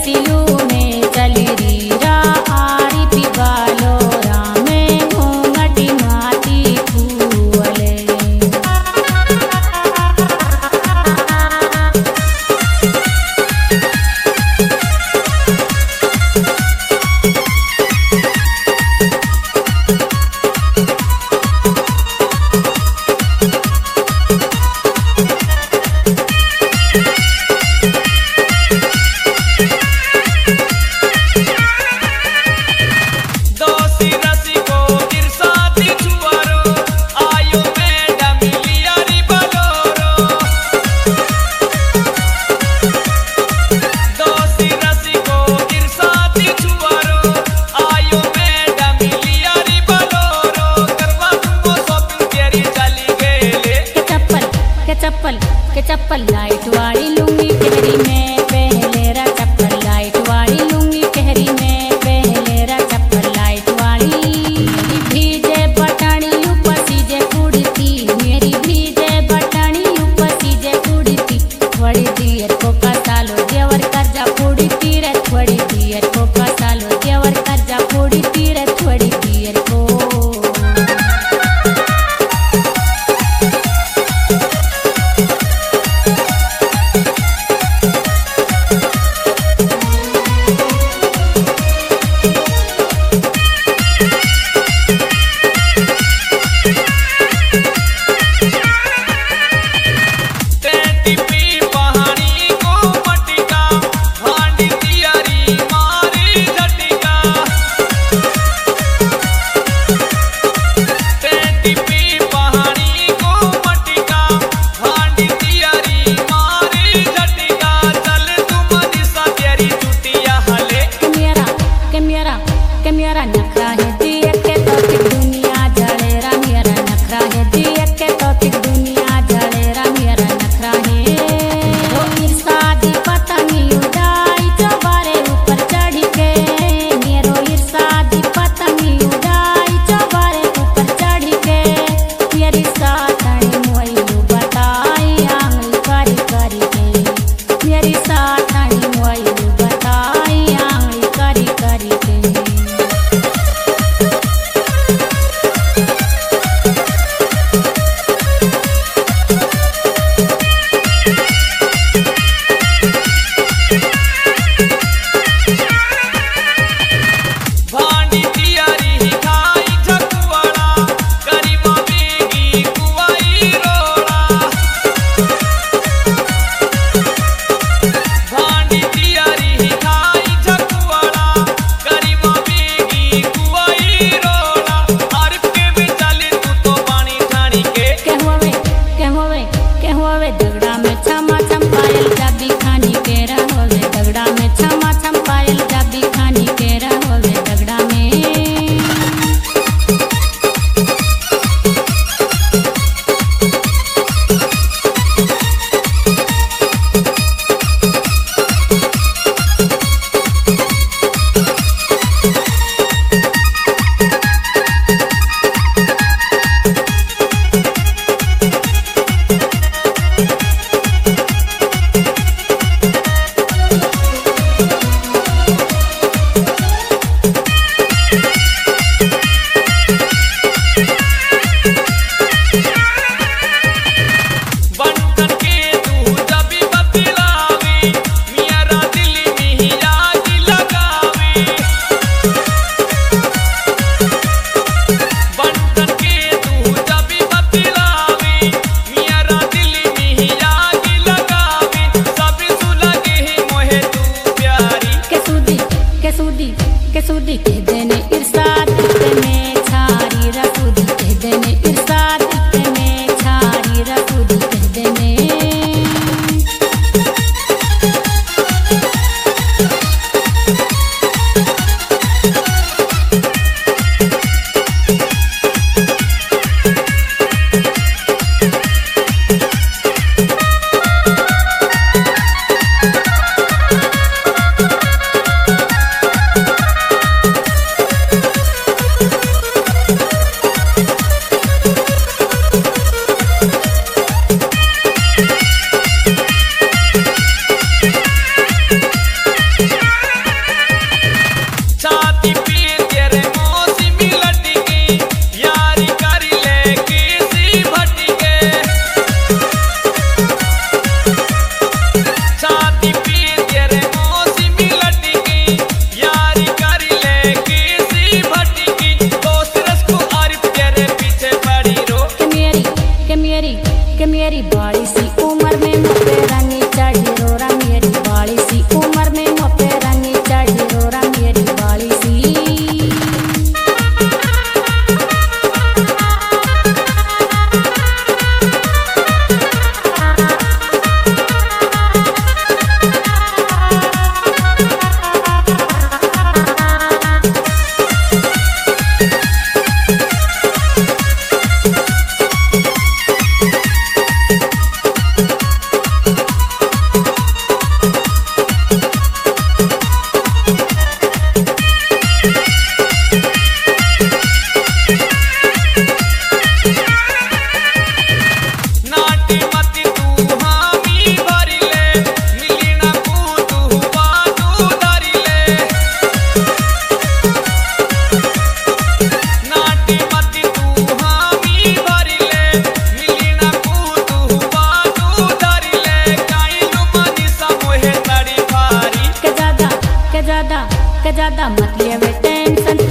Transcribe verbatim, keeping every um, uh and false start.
सिलू में चली रीरा आड़ी पिबालो रामे घूंघटी माटी फूले चप्पल के चप्पल लाइट वाली लुंगी पहरी में पहले रा चप्पल लाइट वाली लुंगी पहरी में पहले रा चप्पल लाइट वाली मेरी भीजे बटनी ऊपर सीजे कुड़ती मेरी भीजे बटनी ऊपर सीजे कुड़ती थोड़ी देर को कसालो देवर कर्जा कुड़ती रे थोड़ी देर को कसालो देवर कर्जा कुड़ती रे थोड़ी देर को मेरा नखरा है दिए के तो दुनिया जड़ेरा मेरा नखरा है दिए के तो दुनिया जड़ेरा मेरा नखरा है वो ईर्षादी पतंगी उड़ाई चौबारे ऊपर चढ़ के मेरो ईर्षादी पतंगी उड़ाई चौबारे ऊपर चढ़ के मेरी साथनी मोइलू बताई आंगली करी करी के मेरी साथनी मोइलू बताई आंगली करी करी के दगड़ा में छमा छम पायल जाबी खानी के रहोगे दगड़ा में छमा छम पायल जाबी खानी के रहोगे दगड़ा में के ज्यादा मत लेवे टेंशन